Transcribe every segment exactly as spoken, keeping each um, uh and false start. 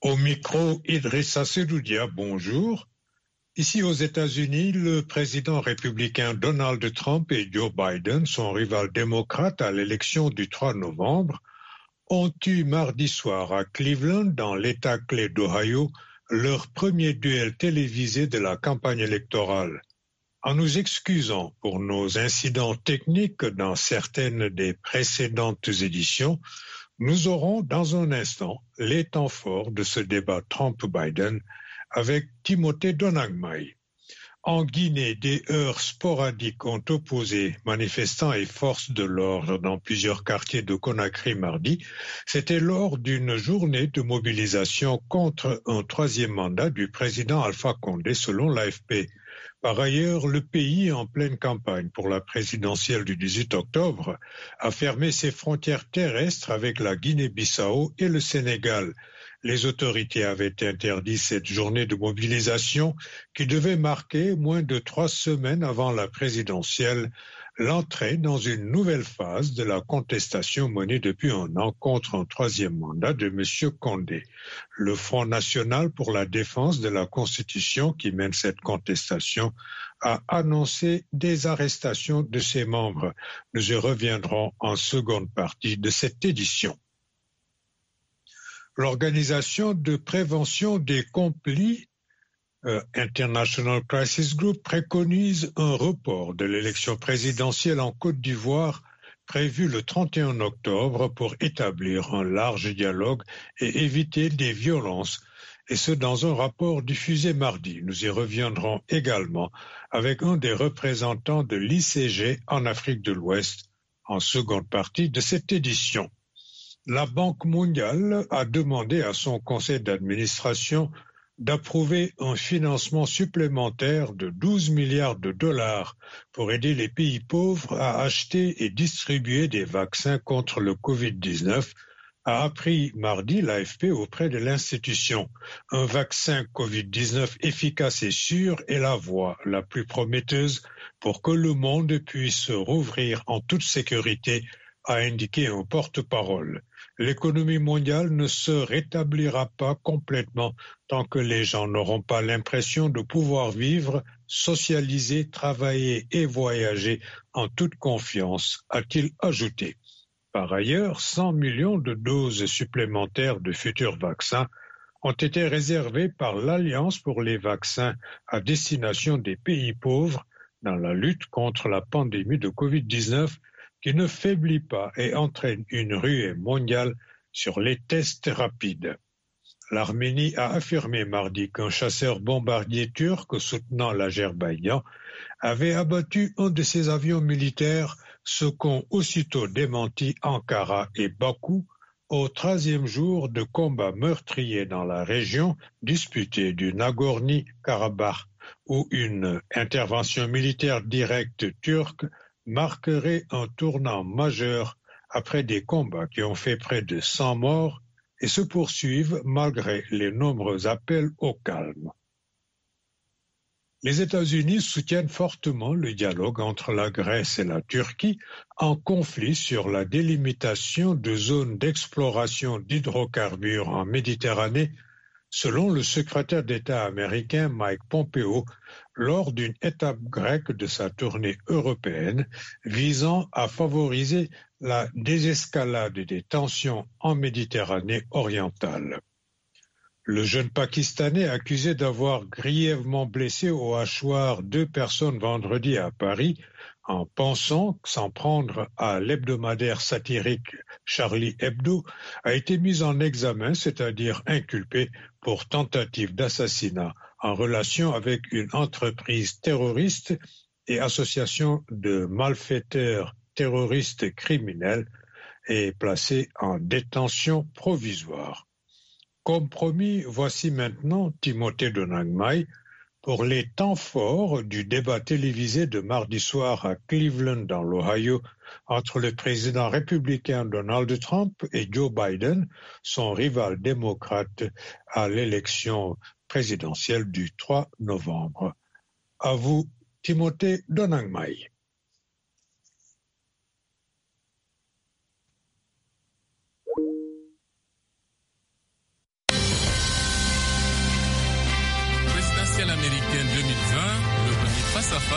Au micro, Idrissa Sedoudia, bonjour. Ici aux États-Unis, le président républicain Donald Trump et Joe Biden, son rival démocrate à l'élection du trois novembre, ont eu mardi soir à Cleveland, dans l'État clé d'Ohio, leur premier duel télévisé de la campagne électorale. En nous excusant pour nos incidents techniques dans certaines des précédentes éditions, nous aurons dans un instant les temps forts de ce débat Trump-Biden avec Timothée Donagmaï. En Guinée, des heurts sporadiques ont opposé manifestants et forces de l'ordre dans plusieurs quartiers de Conakry mardi. C'était lors d'une journée de mobilisation contre un troisième mandat du président Alpha Condé, selon l'A F P. Par ailleurs, le pays, en pleine campagne pour la présidentielle du dix-huit octobre, a fermé ses frontières terrestres avec la Guinée-Bissau et le Sénégal. Les autorités avaient interdit cette journée de mobilisation qui devait marquer, moins de trois semaines avant la présidentielle, l'entrée dans une nouvelle phase de la contestation menée depuis un an contre un troisième mandat de M. Condé. Le Front national pour la défense de la Constitution, qui mène cette contestation, a annoncé des arrestations de ses membres. Nous y reviendrons en seconde partie de cette édition. L'Organisation de prévention des conflits euh, International Crisis Group préconise un report de l'élection présidentielle en Côte d'Ivoire prévue le trente et un octobre pour établir un large dialogue et éviter des violences, et ce dans un rapport diffusé mardi. Nous y reviendrons également avec un des représentants de l'I C G en Afrique de l'Ouest en seconde partie de cette édition. La Banque mondiale a demandé à son conseil d'administration d'approuver un financement supplémentaire de douze milliards de dollars pour aider les pays pauvres à acheter et distribuer des vaccins contre le covid dix-neuf, a appris mardi l'A F P auprès de l'institution. Un vaccin covid dix-neuf efficace et sûr est la voie la plus prometteuse pour que le monde puisse rouvrir en toute sécurité, a indiqué un porte-parole. L'économie mondiale ne se rétablira pas complètement tant que les gens n'auront pas l'impression de pouvoir vivre, socialiser, travailler et voyager en toute confiance, a-t-il ajouté. Par ailleurs, cent millions de doses supplémentaires de futurs vaccins ont été réservées par l'Alliance pour les vaccins à destination des pays pauvres dans la lutte contre la pandémie de covid dix-neuf qui ne faiblit pas et entraîne une ruée mondiale sur les tests rapides. L'Arménie a affirmé mardi qu'un chasseur bombardier turc soutenant l'Azerbaïdjan avait abattu un de ses avions militaires, ce qu'ont aussitôt démenti Ankara et Bakou au troisième jour de combats meurtriers dans la région disputée du Nagorno-Karabakh, où une intervention militaire directe turque marquerait un tournant majeur après des combats qui ont fait près de cent morts et se poursuivent malgré les nombreux appels au calme. Les États-Unis soutiennent fortement le dialogue entre la Grèce et la Turquie en conflit sur la délimitation de zones d'exploration d'hydrocarbures en Méditerranée, selon le secrétaire d'État américain Mike Pompeo, lors d'une étape grecque de sa tournée européenne visant à favoriser la désescalade des tensions en Méditerranée orientale. Le jeune Pakistanais accusé d'avoir grièvement blessé au hachoir deux personnes vendredi à Paris en pensant s'en prendre à l'hebdomadaire satirique Charlie Hebdo a été mis en examen, c'est-à-dire inculpé pour tentative d'assassinat en relation avec une entreprise terroriste et association de malfaiteurs terroristes criminels et placé en détention provisoire. Comme promis, voici maintenant Timothée Donagmaï pour les temps forts du débat télévisé de mardi soir à Cleveland dans l'Ohio entre le président républicain Donald Trump et Joe Biden, son rival démocrate à l'élection présidentielle du trois novembre. À vous, Timothée Donagmaï.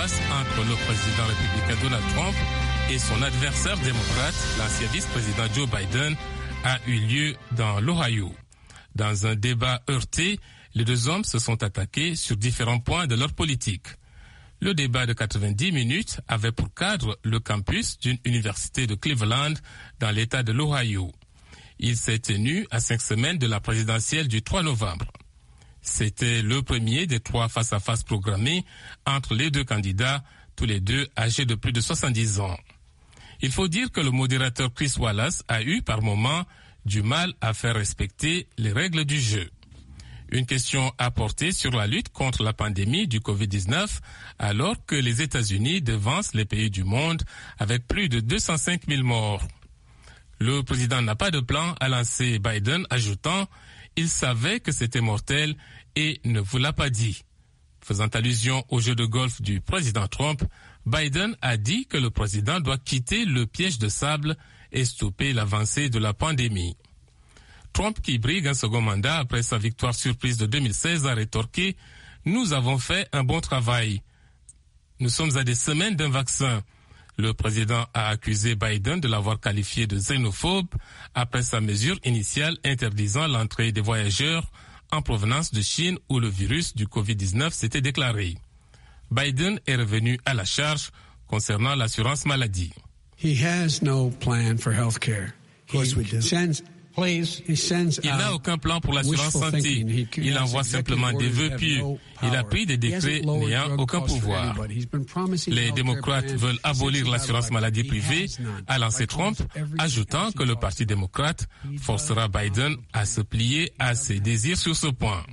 face entre le président républicain Donald Trump et son adversaire démocrate, l'ancien vice-président Joe Biden, a eu lieu dans l'Ohio. Dans un débat heurté, les deux hommes se sont attaqués sur différents points de leur politique. Le débat de quatre-vingt-dix minutes avait pour cadre le campus d'une université de Cleveland dans l'État de l'Ohio. Il s'est tenu à cinq semaines de la présidentielle du trois novembre. C'était le premier des trois face-à-face programmés entre les deux candidats, tous les deux âgés de plus de soixante-dix ans. Il faut dire que le modérateur Chris Wallace a eu par moments du mal à faire respecter les règles du jeu. Une question a porté sur la lutte contre la pandémie du covid dix-neuf alors que les États-Unis devancent les pays du monde avec plus de deux cent cinq mille morts. Le président n'a pas de plan, a lancé Biden, ajoutant « Il savait que c'était mortel et ne vous l'a pas dit ». Faisant allusion au jeu de golf du président Trump, Biden a dit que le président doit quitter le piège de sable et stopper l'avancée de la pandémie. Trump, qui brigue un second mandat après sa victoire surprise de deux mille seize, a rétorqué « Nous avons fait un bon travail. Nous sommes à des semaines d'un vaccin ». Le président a accusé Biden de l'avoir qualifié de xénophobe après sa mesure initiale interdisant l'entrée des voyageurs en provenance de Chine où le virus du covid dix-neuf s'était déclaré. Biden est revenu à la charge concernant l'assurance maladie. He has no plan for health care. Of course we do. Sends, Please. he sends Il n'a aucun plan pour l'assurance santé. Il envoie simplement des vœux pieux. Il a pris des décrets n'ayant aucun pouvoir. Les démocrates veulent abolir l'assurance maladie privée, a lancé Trump, ajoutant que le Parti démocrate forcera Biden à se plier à ses désirs sur ce point.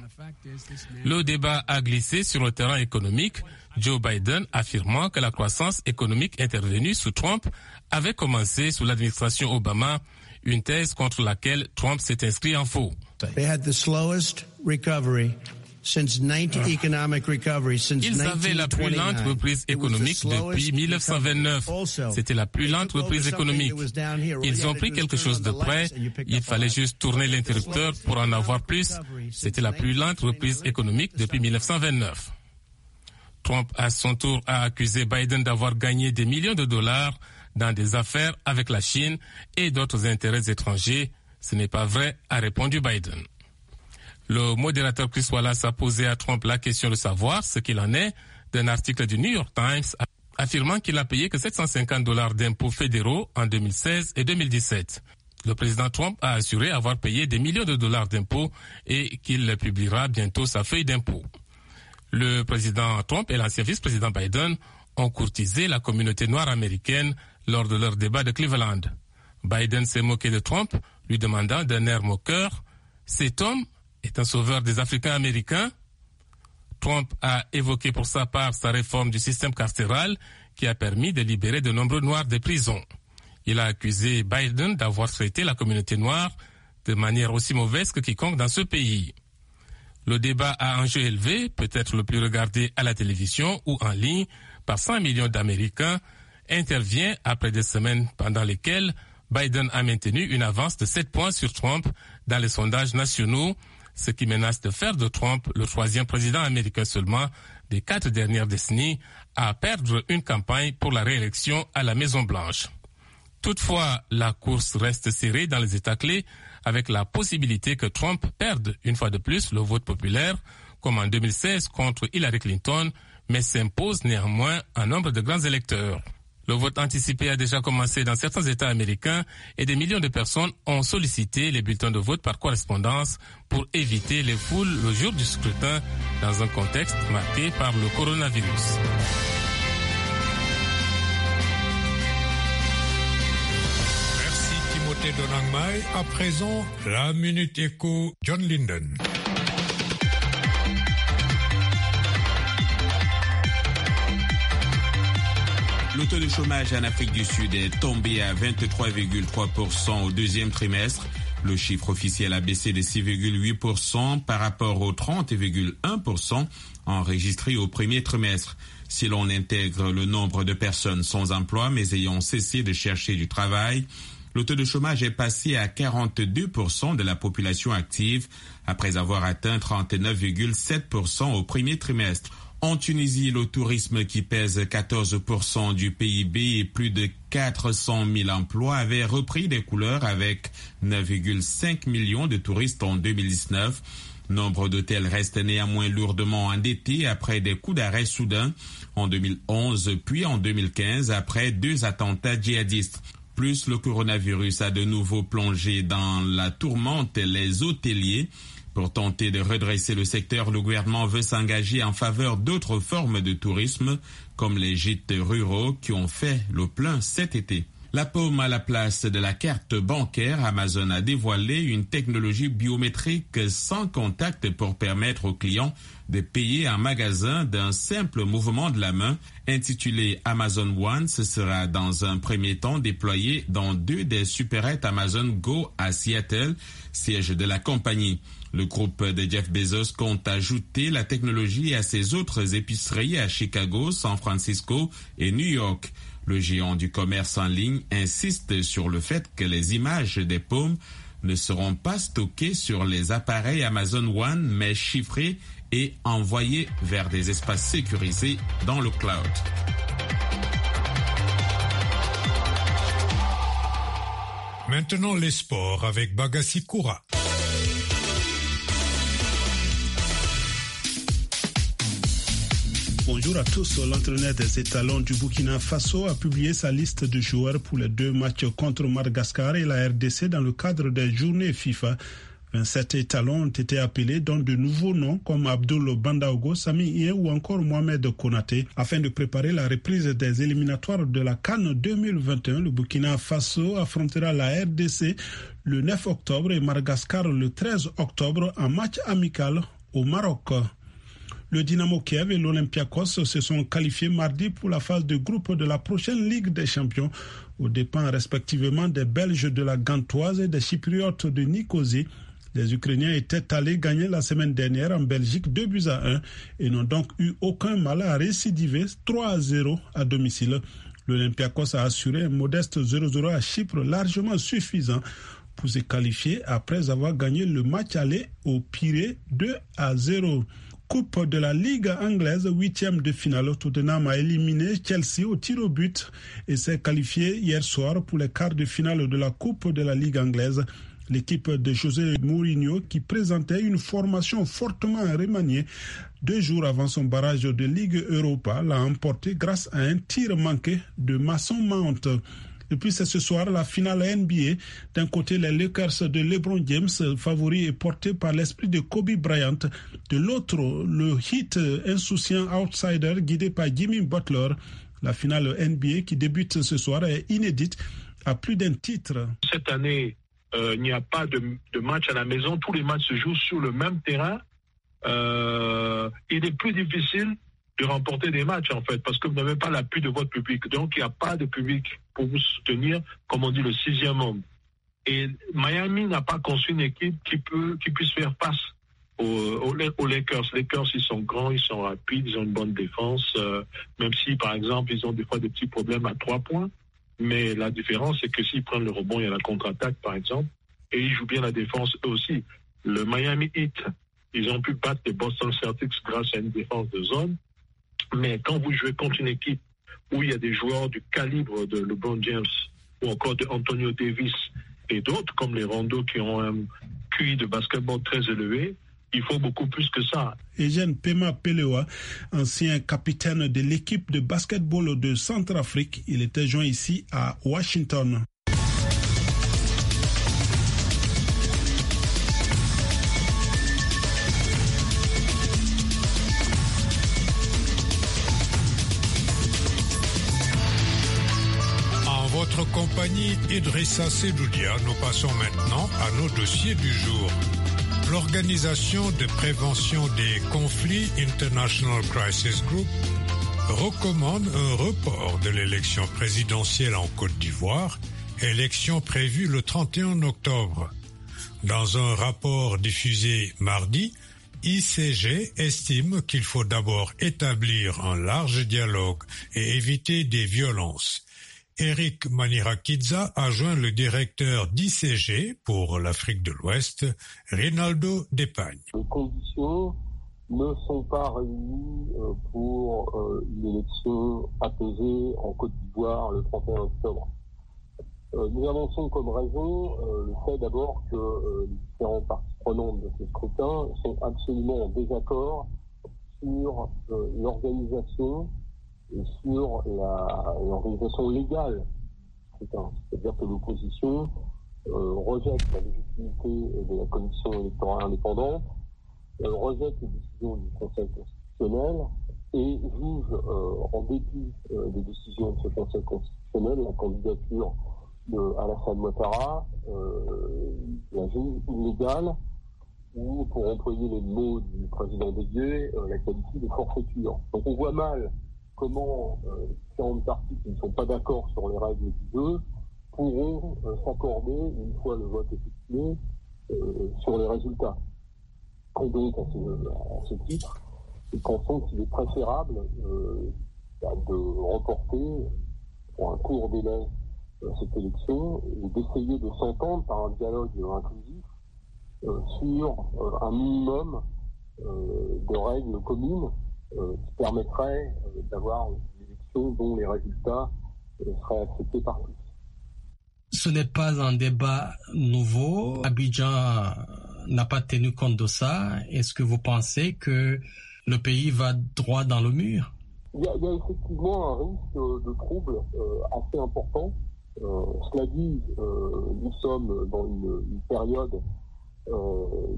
Le débat a glissé sur le terrain économique, Joe Biden affirmant que la croissance économique intervenue sous Trump avait commencé sous l'administration Obama, une thèse contre laquelle Trump s'est inscrit en faux. They had the slowest recovery since nineteen economic recovery since Ils avaient la plus lente reprise économique depuis mille neuf cent vingt-neuf. C'était la plus lente reprise économique. Ils ont pris quelque chose de près. Il fallait juste tourner l'interrupteur pour en avoir plus. C'était la plus lente reprise économique depuis mille neuf cent vingt-neuf. Trump, à son tour, a accusé Biden d'avoir gagné des millions de dollars dans des affaires avec la Chine et d'autres intérêts étrangers. Ce n'est pas vrai, a répondu Biden. Le modérateur Chris Wallace a posé à Trump la question de savoir ce qu'il en est d'un article du New York Times affirmant qu'il a payé que sept cent cinquante dollars d'impôts fédéraux en deux mille seize et deux mille dix-sept. Le président Trump a assuré avoir payé des millions de dollars d'impôts et qu'il publiera bientôt sa feuille d'impôts. Le président Trump et l'ancien vice-président Biden ont courtisé la communauté noire américaine lors de leur débat de Cleveland. Biden s'est moqué de Trump, lui demandant d'un air moqueur « Cet homme est un sauveur des Africains américains ?» Trump a évoqué pour sa part sa réforme du système carcéral qui a permis de libérer de nombreux Noirs des prisons. Il a accusé Biden d'avoir traité la communauté noire de manière aussi mauvaise que quiconque dans ce pays. Le débat à enjeu élevé, peut-être le plus regardé à la télévision ou en ligne par cent millions d'Américains, intervient après des semaines pendant lesquelles Biden a maintenu une avance de sept points sur Trump dans les sondages nationaux, ce qui menace de faire de Trump le troisième président américain seulement des quatre dernières décennies à perdre une campagne pour la réélection à la Maison-Blanche. Toutefois, la course reste serrée dans les États clés avec la possibilité que Trump perde une fois de plus le vote populaire, comme en deux mille seize contre Hillary Clinton, mais s'impose néanmoins un nombre de grands électeurs. Le vote anticipé a déjà commencé dans certains États américains et des millions de personnes ont sollicité les bulletins de vote par correspondance pour éviter les foules le jour du scrutin dans un contexte marqué par le coronavirus. Merci Timothée Donangmai. À présent, la Minute Éco, John Linden. Le taux de chômage en Afrique du Sud est tombé à vingt-trois virgule trois pour cent au deuxième trimestre. Le chiffre officiel a baissé de six virgule huit pour cent par rapport aux trente virgule un pour cent enregistrés au premier trimestre. Si l'on intègre le nombre de personnes sans emploi mais ayant cessé de chercher du travail, le taux de chômage est passé à quarante-deux pour cent de la population active après avoir atteint trente-neuf virgule sept pour cent au premier trimestre. En Tunisie, le tourisme qui pèse quatorze pour cent du P I B et plus de quatre cent mille emplois avait repris des couleurs avec neuf virgule cinq millions de touristes en deux mille dix-neuf. Nombre d'hôtels restent néanmoins lourdement endettés après des coups d'arrêt soudains en deux mille onze puis en deux mille quinze après deux attentats djihadistes. Plus le coronavirus a de nouveau plongé dans la tourmente les hôteliers. Pour tenter de redresser le secteur, le gouvernement veut s'engager en faveur d'autres formes de tourisme, comme les gîtes ruraux qui ont fait le plein cet été. La paume à la place de la carte bancaire, Amazon a dévoilé une technologie biométrique sans contact pour permettre aux clients de payer en magasin d'un simple mouvement de la main. Intitulé Amazon One, ce sera dans un premier temps déployé dans deux des supérettes Amazon Go à Seattle, siège de la compagnie. Le groupe de Jeff Bezos compte ajouter la technologie à ses autres épiceries à Chicago, San Francisco et New York. Le géant du commerce en ligne insiste sur le fait que les images des paumes ne seront pas stockées sur les appareils Amazon One, mais chiffrées et envoyées vers des espaces sécurisés dans le cloud. Maintenant les sports avec Bagassi Koura. Bonjour à tous. L'entraîneur des étalons du Burkina Faso a publié sa liste de joueurs pour les deux matchs contre Madagascar et la R D C dans le cadre des journées FIFA. vingt-sept étalons ont été appelés, dont de nouveaux noms comme Abdoul Bandaogo, Sami Ien ou encore Mohamed Konaté. Afin de préparer la reprise des éliminatoires de la CAN deux mille vingt et un, le Burkina Faso affrontera la R D C le neuf octobre et Madagascar le treize octobre en match amical au Maroc. Le Dynamo Kiev et l'Olympiakos se sont qualifiés mardi pour la phase de groupe de la prochaine Ligue des Champions, aux dépens respectivement des Belges de la Gantoise et des Chypriotes de Nicosie. Les Ukrainiens étaient allés gagner la semaine dernière en Belgique deux buts à un et n'ont donc eu aucun mal à récidiver trois à zéro à domicile. L'Olympiakos a assuré un modeste zéro zéro à Chypre, largement suffisant pour se qualifier après avoir gagné le match aller au Pirée deux à zéro. Coupe de la Ligue anglaise, huitième de finale, Tottenham a éliminé Chelsea au tir au but et s'est qualifié hier soir pour les quarts de finale de la Coupe de la Ligue anglaise. L'équipe de José Mourinho, qui présentait une formation fortement remaniée deux jours avant son barrage de Ligue Europa, l'a emporté grâce à un tir manqué de Mason Mount. Et puis c'est ce soir la finale N B A. D'un côté, les Lakers de LeBron James, favoris et portés par l'esprit de Kobe Bryant. De l'autre, le Heat, insouciant outsider guidé par Jimmy Butler. La finale N B A qui débute ce soir est inédite à plus d'un titre. Cette année, euh, il n'y a pas de, de match à la maison. Tous les matchs se jouent sur le même terrain. Euh, il est plus difficile de remporter des matchs, en fait, parce que vous n'avez pas l'appui de votre public. Donc, il n'y a pas de public pour vous soutenir, comme on dit, le sixième homme. Et Miami n'a pas construit une équipe qui peut, qui puisse faire face aux, aux, aux Lakers. Les Lakers, ils sont grands, ils sont rapides, ils ont une bonne défense, euh, même si, par exemple, ils ont des fois des petits problèmes à trois points. Mais la différence, c'est que s'ils prennent le rebond, il y a la contre-attaque, par exemple, et ils jouent bien la défense eux aussi. Le Miami Heat, ils ont pu battre les Boston Celtics grâce à une défense de zone. Mais quand vous jouez contre une équipe où il y a des joueurs du calibre de LeBron James ou encore de Antonio Davis et d'autres comme les Rondo qui ont un Q I de basketball très élevé, il faut beaucoup plus que ça. Eugène Pema Pelewa, ancien capitaine de l'équipe de basketball de Centrafrique, il était joint ici à Washington. Votre compagnie Idrissa Sedoudia, nous passons maintenant à nos dossiers du jour. L'Organisation de prévention des conflits International Crisis Group recommande un report de l'élection présidentielle en Côte d'Ivoire, élection prévue le trente et un octobre. Dans un rapport diffusé mardi, I C G estime qu'il faut d'abord établir un large dialogue et éviter des violences. Eric Manirakidza a joint le directeur d'I C G pour l'Afrique de l'Ouest, Rinaldo Depagne. Les conditions ne sont pas réunis euh, pour euh, une élection apaisée en Côte d'Ivoire le trente et un octobre. Euh, nous avançons comme raison euh, le fait d'abord que euh, les différentes parties prenantes de ce scrutin sont absolument en désaccord sur euh, l'organisation et sur la, l'organisation légale du scrutin. C'est-à-dire que l'opposition euh, rejette la légitimité de la commission électorale indépendante, euh, rejette les décisions du Conseil constitutionnel et juge, euh, en dépit euh, des décisions de ce Conseil constitutionnel, la candidature de Alassane Ouattara, euh, la juge illégale, ou, pour employer les mots du président Bédier, euh, la qualifie de forfaiture. Donc on voit mal comment euh, différentes parties qui ne sont pas d'accord sur les règles du jeu pourront euh, s'accorder, une fois le vote effectué, euh, sur les résultats. Et donc, à ce, à ce titre, nous pensons qu'il est préférable euh, de reporter pour un court délai euh, cette élection et d'essayer de s'entendre par un dialogue inclusif Euh, sur euh, un minimum euh, de règles communes euh, qui permettraient euh, d'avoir une élection dont les résultats euh, seraient acceptés par tous. Ce n'est pas un débat nouveau. Abidjan n'a pas tenu compte de ça. Est-ce que vous pensez que le pays va droit dans le mur? Il y a, il y a effectivement un risque de trouble euh, assez important. Euh, cela dit, euh, nous sommes dans une, une période Euh,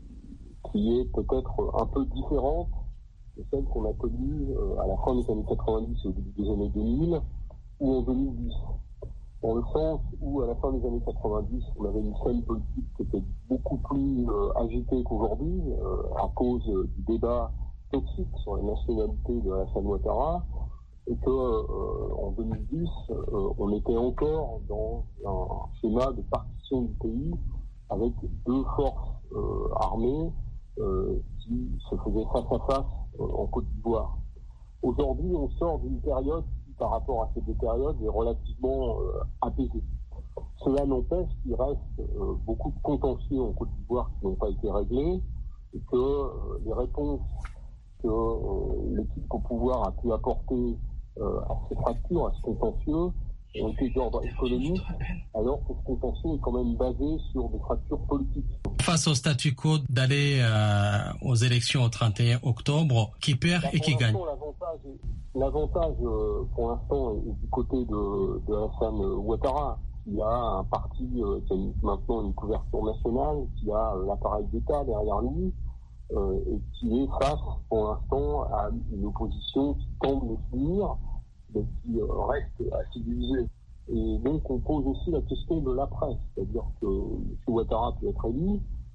qui est peut-être un peu différente de celle qu'on a connue euh, à la fin des années quatre-vingt-dix et au début des années deux mille ou en deux mille dix. Dans le sens où, à la fin des années quatre-vingt-dix, on avait une scène politique qui était beaucoup plus euh, agitée qu'aujourd'hui euh, à cause euh, du débat toxique sur la nationalité de Alassane Ouattara, et que euh, en deux mille dix, euh, on était encore dans un schéma de partition du pays avec deux forces euh, armées euh, qui se faisaient face à face euh, en Côte d'Ivoire. Aujourd'hui, on sort d'une période qui, par rapport à ces deux périodes, est relativement euh, apaisée. Cela n'empêche qu'il reste euh, beaucoup de contentieux en Côte d'Ivoire qui n'ont pas été réglés et que euh, les réponses que euh, l'équipe au pouvoir a pu apporter euh, à ces fractures, à ce contentieux, ont été d'ordre économique, alors que ce contentieux est quand même basé sur des fractures politiques. Face au statu quo d'aller euh, aux élections au trente et un octobre, qui perd Là, et qui gagne? L'avantage, est, l'avantage euh, pour l'instant, est du côté de, de Alassane Ouattara, qui a un parti euh, qui a une, maintenant une couverture nationale, qui a euh, l'appareil d'État derrière lui, euh, et qui est face, pour l'instant, à une opposition qui tente de s'unir, mais qui euh, reste assez divisée. Et donc on pose aussi la question de l'après, c'est-à-dire que M. Ouattara peut être élu,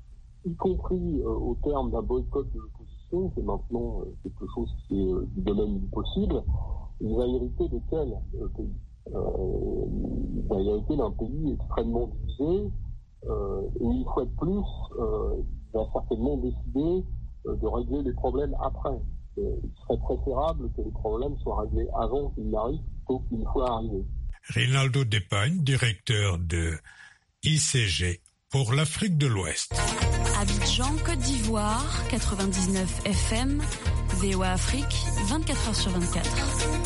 y compris euh, au terme d'un boycott de l'opposition, qui est maintenant euh, quelque chose qui est euh, du domaine du possible. Il va hériter de quel euh, pays euh, Il va hériter d'un pays extrêmement divisé, euh, et une fois de plus, euh, il va certainement décider euh, de régler les problèmes après. Il serait préférable que les problèmes soient réglés avant qu'ils n'arrivent plutôt qu'une fois arrivés. Rinaldo Depagne, directeur de I C G pour l'Afrique de l'Ouest. Abidjan, Côte d'Ivoire, quatre-vingt-dix-neuf F M, V O A Afrique, vingt-quatre heures sur vingt-quatre.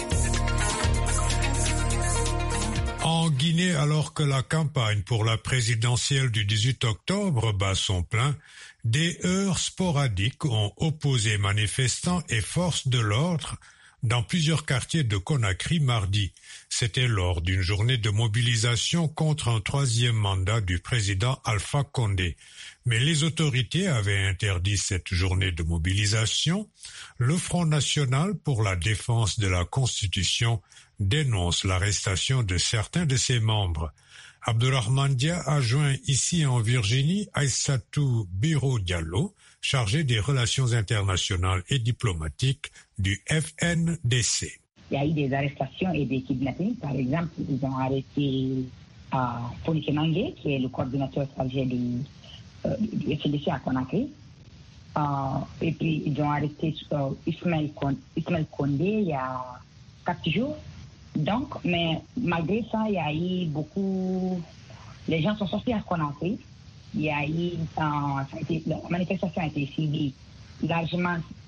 En Guinée, alors que la campagne pour la présidentielle du dix-huit octobre bat son plein, des heurts sporadiques ont opposé manifestants et forces de l'ordre dans plusieurs quartiers de Conakry mardi. C'était lors d'une journée de mobilisation contre un troisième mandat du président Alpha Condé. Mais les autorités avaient interdit cette journée de mobilisation. Le Front national pour la défense de la Constitution dénonce l'arrestation de certains de ses membres. Abdourahmane Dia a joint ici en Virginie Aïssatou Biro Diallo, chargé des relations internationales et diplomatiques du F N D C. Il y a eu des arrestations et des kidnappings. Par exemple, ils ont arrêté euh, Fonike Mangé, qui est le coordinateur chargé du, euh, du F N D C à Conakry. Euh, et puis, ils ont arrêté euh, Ismaël Condé il y a quatre jours. Donc, mais malgré ça, il y a eu beaucoup... Les gens sont sortis à Conakry. Il y a eu... Euh, ça a été, la manifestation a été suivie largement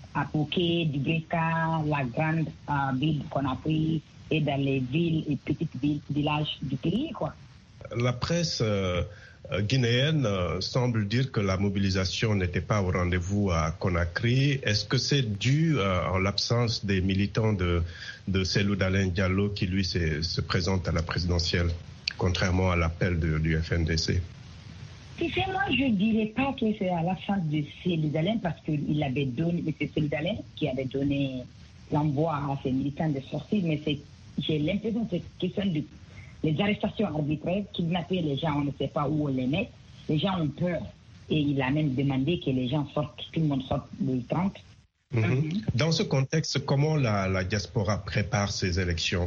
à Poké, Dubrika, la grande euh, ville qu'on a pris et dans les villes et petites villes, villages du pays, quoi. La presse euh, guinéenne euh, semble dire que la mobilisation n'était pas au rendez-vous à Conakry. Est-ce que c'est dû euh, en l'absence des militants de, de Cellou Dalein Diallo qui, lui, se, se présente à la présidentielle, contrairement à l'appel de, du F N D C? Tu sais, moi, je ne dirais pas que c'est à l'absence de Cellou Dalein parce qu'il avait donné, c'est Cellou Dalein qui avait donné l'envoi à ses militants de sortir, mais c'est, j'ai l'impression que c'est question de les arrestations arbitraires, kidnapper les gens, on ne sait pas où on les met. Les gens ont peur. Et il a même demandé que les gens sortent, tout le monde sorte le trente. Mm-hmm. Dans ce contexte, comment la, la diaspora prépare ces élections?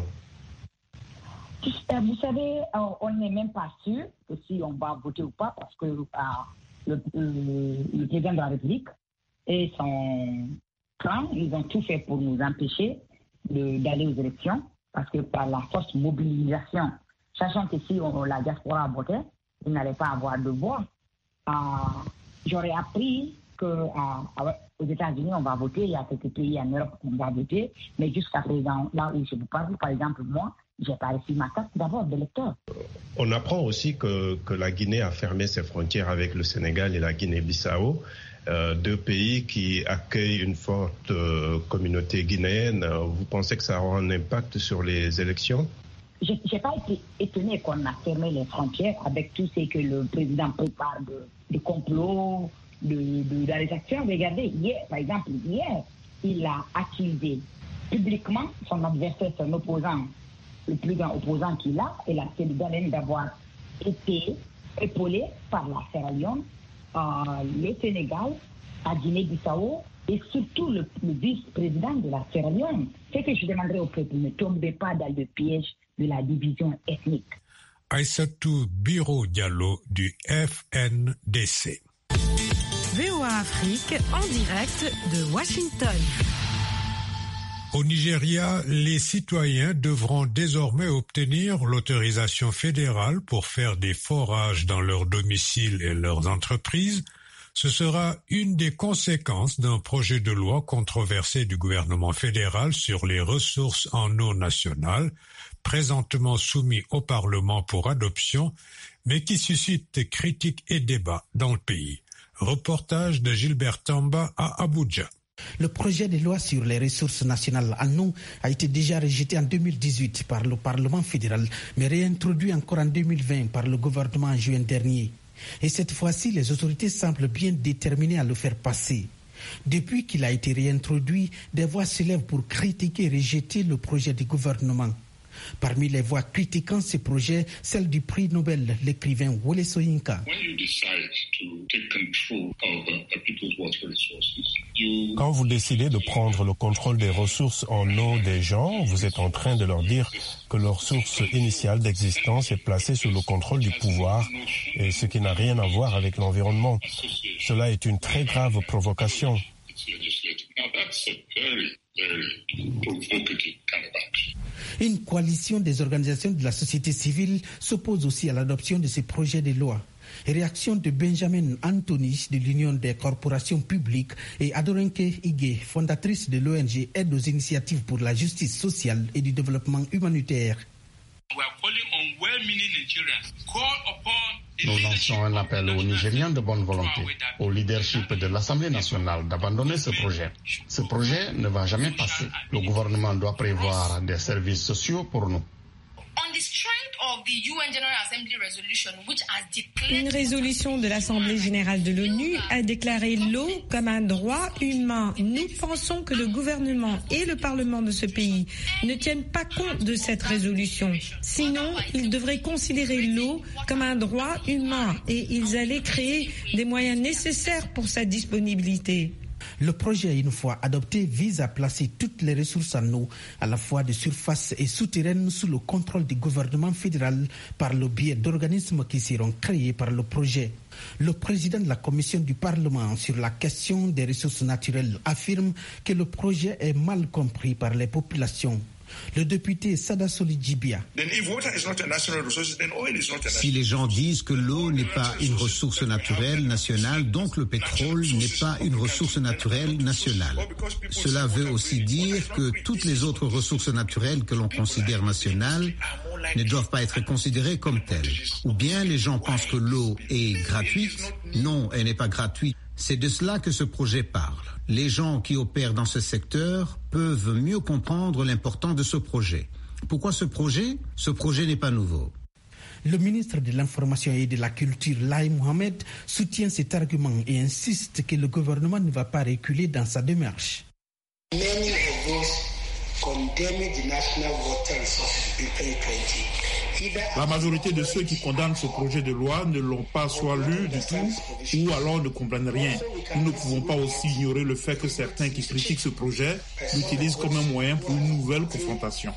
Vous savez, on n'est même pas sûr que si on va voter ou pas, parce que euh, le, le, le président de la République et son clan, ils ont tout fait pour nous empêcher de, d'aller aux élections, parce que par la force mobilisation, sachant que si on, la diaspora votait, il n'allait pas avoir de voix. Euh, j'aurais appris qu'aux euh, États-Unis, on va voter, il y a quelques pays en Europe où on va voter, mais jusqu'à présent, là où je vous parle, par exemple, moi, j'ai pas reçu ma carte d'abord d'électeur. On apprend aussi que, que la Guinée a fermé ses frontières avec le Sénégal et la Guinée-Bissau, euh, deux pays qui accueillent une forte euh, communauté guinéenne. Vous pensez que ça aura un impact sur les élections? Je n'ai pas été étonné qu'on a fermé les frontières avec tout ce que le président prépare de, de complots, de, de, d'arrestations. Regardez, hier, par exemple, hier, il a accusé publiquement son adversaire, son opposant, le plus grand opposant qu'il a, et la Cellou Dalein d'avoir été épaulé par la Sierra Leone, euh, le Sénégal, la Guinée-Bissau, et surtout le, le vice-président de la Sierra Leone. C'est que je demanderais au peuple, ne tombez pas dans le piège de la division ethnique. Aïssatou Biro Diallo du F N D C. V O A Afrique en direct de Washington. Au Nigeria, les citoyens devront désormais obtenir l'autorisation fédérale pour faire des forages dans leur domicile et leurs entreprises. Ce sera une des conséquences d'un projet de loi controversé du gouvernement fédéral sur les ressources en eau nationale, présentement soumis au Parlement pour adoption, mais qui suscite critiques et débats dans le pays. Reportage de Gilbert Tamba à Abuja. Le projet de loi sur les ressources nationales en eau a été déjà rejeté en deux mille dix-huit par le Parlement fédéral, mais réintroduit encore en deux mille vingt par le gouvernement en juin dernier. Et cette fois-ci, les autorités semblent bien déterminées à le faire passer. Depuis qu'il a été réintroduit, des voix s'élèvent pour critiquer et rejeter le projet du gouvernement. Parmi les voix critiquant ce projet, celle du prix Nobel, l'écrivain Wole Soyinka. Quand vous décidez de prendre le contrôle des ressources en eau des gens, vous êtes en train de leur dire que leur source initiale d'existence est placée sous le contrôle du pouvoir, et ce qui n'a rien à voir avec l'environnement. Cela est une très grave provocation. Une coalition des organisations de la société civile s'oppose aussi à l'adoption de ce projet de loi. Réaction de Benjamin Anthony de l'Union des corporations publiques et Adorenke Ige, fondatrice de l'O N G Aide aux initiatives pour la justice sociale et du développement humanitaire. Nous lançons un appel aux Nigériens de bonne volonté, au leadership de l'Assemblée nationale d'abandonner ce projet. Ce projet ne va jamais passer. Le gouvernement doit prévoir des services sociaux pour nous. Une résolution de l'Assemblée générale de l'ONU a déclaré l'eau comme un droit humain. Nous pensons que le gouvernement et le Parlement de ce pays ne tiennent pas compte de cette résolution. Sinon, ils devraient considérer l'eau comme un droit humain et ils allaient créer des moyens nécessaires pour sa disponibilité. Le projet, une fois adopté, vise à placer toutes les ressources en eau, à la fois de surface et souterraines, sous le contrôle du gouvernement fédéral par le biais d'organismes qui seront créés par le projet. Le président de la commission du Parlement sur la question des ressources naturelles affirme que le projet est mal compris par les populations. Le député Sadasoli Djibia. Si les gens disent que l'eau n'est pas une ressource naturelle nationale, donc le pétrole n'est pas une ressource naturelle nationale. Cela veut aussi dire que toutes les autres ressources naturelles que l'on considère nationales ne doivent pas être considérées comme telles. Ou bien les gens pensent que l'eau est gratuite. Non, elle n'est pas gratuite. C'est de cela que ce projet parle. Les gens qui opèrent dans ce secteur peuvent mieux comprendre l'importance de ce projet. Pourquoi ce projet? Ce projet n'est pas nouveau. Le ministre de l'Information et de la Culture, Lai Mohamed, soutient cet argument et insiste que le gouvernement ne va pas reculer dans sa démarche. Many of those condemning the national water resources in twenty twenty. La majorité de ceux qui condamnent ce projet de loi ne l'ont pas soit lu du tout ou alors ne comprennent rien. Nous ne pouvons pas aussi ignorer le fait que certains qui critiquent ce projet l'utilisent comme un moyen pour une nouvelle confrontation.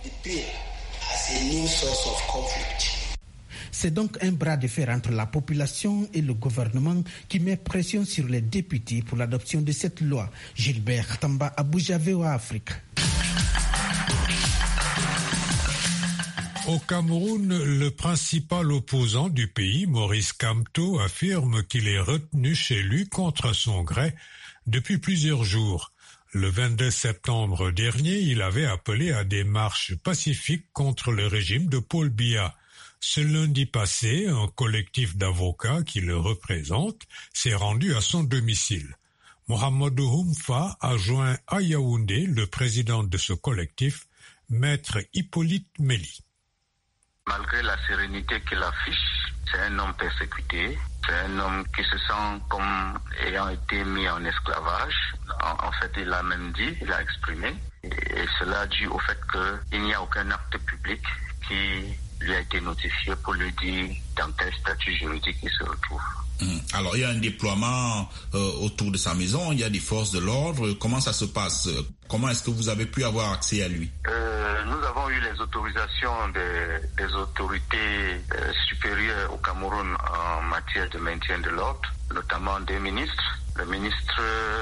C'est donc un bras de fer entre la population et le gouvernement qui met pression sur les députés pour l'adoption de cette loi. Gilbert Tamba, Abuja, V O A Afrique. Au Cameroun, le principal opposant du pays, Maurice Kamto, affirme qu'il est retenu chez lui contre son gré depuis plusieurs jours. Le vingt-deux septembre dernier, il avait appelé à des marches pacifiques contre le régime de Paul Biya. Ce lundi passé, un collectif d'avocats qui le représente s'est rendu à son domicile. Mohamedou Humfa a joint à Yaoundé le président de ce collectif, Maître Hippolyte Méli. Malgré la sérénité qu'il affiche, c'est un homme persécuté, c'est un homme qui se sent comme ayant été mis en esclavage. En, en fait, il l'a même dit, il a exprimé. Et, et cela dû au fait qu'il n'y a aucun acte public qui lui a été notifié pour lui dire dans quel statut juridique il se retrouve. Hum. Alors, il y a un déploiement euh, autour de sa maison, il y a des forces de l'ordre. Comment ça se passe? Comment est-ce que vous avez pu avoir accès à lui? euh, Nous avons eu les autorisations des, des autorités euh, supérieures au Cameroun en matière de maintien de l'ordre, notamment des ministres, le ministre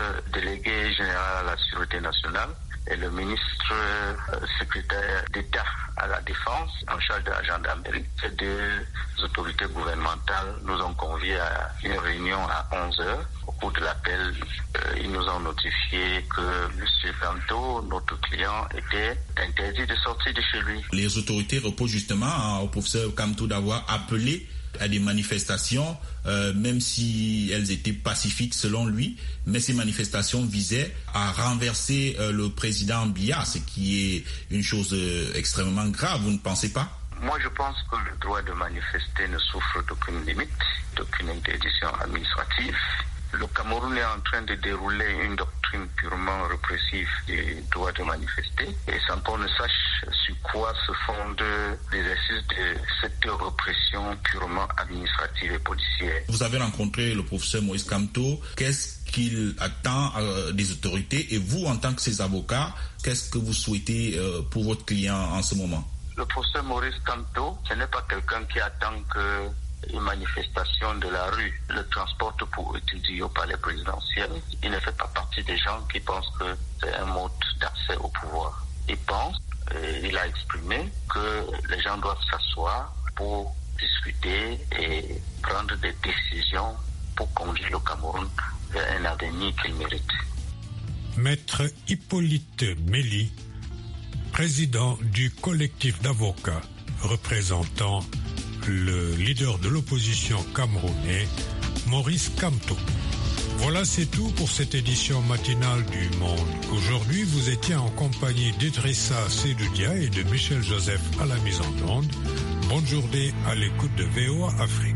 délégué général à la Sûreté nationale et le ministre euh, secrétaire d'État à la Défense en charge de la gendarmerie. Ces deux autorités gouvernementales nous ont conviés à une réunion à onze heures, au cours de laquelle euh, ils nous ont notifié que M. Kamto, notre client, était interdit de sortir de chez lui. Les autorités reposent justement au professeur Kamto d'avoir appelé à des manifestations, euh, même si elles étaient pacifiques selon lui, mais ces manifestations visaient à renverser euh, le président Biya, ce qui est une chose euh, extrêmement grave, vous ne pensez pas? Moi, je pense que le droit de manifester ne souffre d'aucune limite, d'aucune interdiction administrative. Le Cameroun est en train de dérouler une doctrine purement répressive du droit de manifester, et sans qu'on ne sache sur quoi se fonde l'exercice de cette répression purement administrative et policière. Vous avez rencontré le professeur Maurice Kamto. Qu'est-ce qu'il attend euh, des autorités, et vous, en tant que ses avocats, qu'est-ce que vous souhaitez euh, pour votre client en ce moment? Le professeur Maurice Kamto, ce n'est pas quelqu'un qui attend que une manifestation de la rue le transporte pour étudier au palais présidentiel. Il ne fait pas partie des gens qui pensent que c'est un mode d'accès au pouvoir. Il pense, et il a exprimé, que les gens doivent s'asseoir pour discuter et prendre des décisions pour conduire le Cameroun vers un avenir qu'il mérite. Maître Hippolyte Méli, président du collectif d'avocats représentant le leader de l'opposition camerounais, Maurice Kamto. Voilà, c'est tout pour cette édition matinale du Monde. Aujourd'hui, vous étiez en compagnie d'Idrissa Sedoudia et de Michel Joseph à la mise en onde. Bonne journée à l'écoute de V O A Afrique.